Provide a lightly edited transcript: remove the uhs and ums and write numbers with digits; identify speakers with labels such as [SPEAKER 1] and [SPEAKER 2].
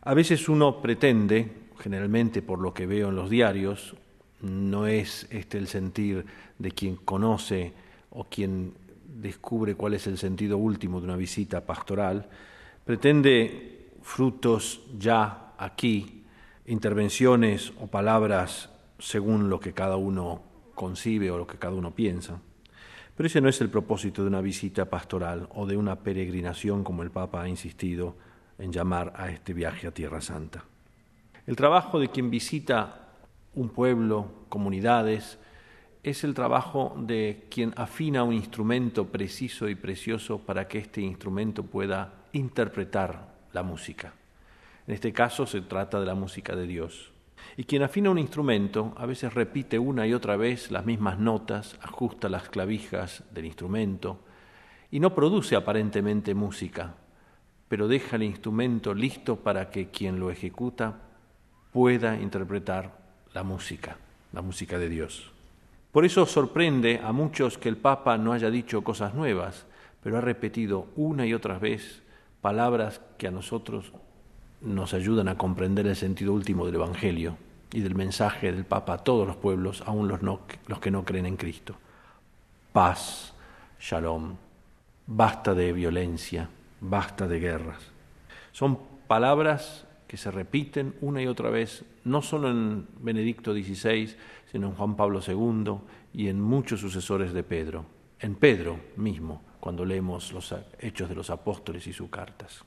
[SPEAKER 1] A veces uno pretende, generalmente por lo que veo en los diarios, no es este el sentir de quien conoce o quien descubre cuál es el sentido último de una visita pastoral, pretende frutos ya aquí, intervenciones o palabras según lo que cada uno concibe o lo que cada uno piensa. Pero ese no es el propósito de una visita pastoral o de una peregrinación como el Papa ha insistido en llamar a este viaje a Tierra Santa. El trabajo de quien visita un pueblo, comunidades, es el trabajo de quien afina un instrumento preciso y precioso para que este instrumento pueda interpretar la música. En este caso se trata de la música de Dios. Y quien afina un instrumento a veces repite una y otra vez las mismas notas, ajusta las clavijas del instrumento y no produce aparentemente música, pero deja el instrumento listo para que quien lo ejecuta pueda interpretar la música de Dios. Por eso sorprende a muchos que el Papa no haya dicho cosas nuevas, pero ha repetido una y otra vez palabras que a nosotros nos ayudan a comprender el sentido último del Evangelio y del mensaje del Papa a todos los pueblos, aun los que no creen en Cristo. Paz, shalom, basta de violencia, basta de guerras. Son palabras que se repiten una y otra vez, no solo en Benedicto XVI, sino en Juan Pablo II y en muchos sucesores de Pedro, en Pedro mismo, cuando leemos los Hechos de los Apóstoles y sus cartas.